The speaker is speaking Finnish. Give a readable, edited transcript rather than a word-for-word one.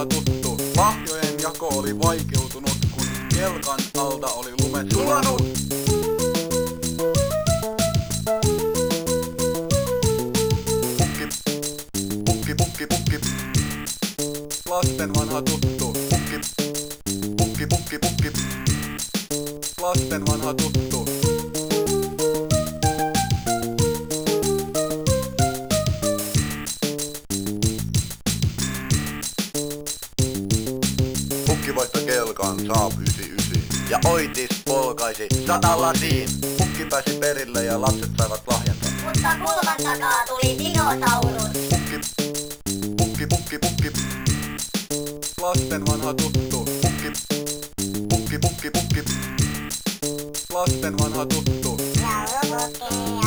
vanha tuttu. Lahjojen jako oli vaikeutunut, kun kelkan alta oli lumet sulanut. Pukki, pukki, pukki, pukki. Lasten vanha tuttu. Pukki, pukki, pukki, pukki. Lasten vanha tuttu. Pukki vaihtoi kelkan Saab 99 ja Oitis polkaisi 100 lasiin. Pukki pääsi perille ja lapset saivat lahjansa. Mutta kulman takaa tuli dinosaurus. Pukki, pukki, pukki, pukki. Lasten vanha tuttu. Pukki, pukki, pukki, pukki. Lasten vanha tuttu. Ja robotti.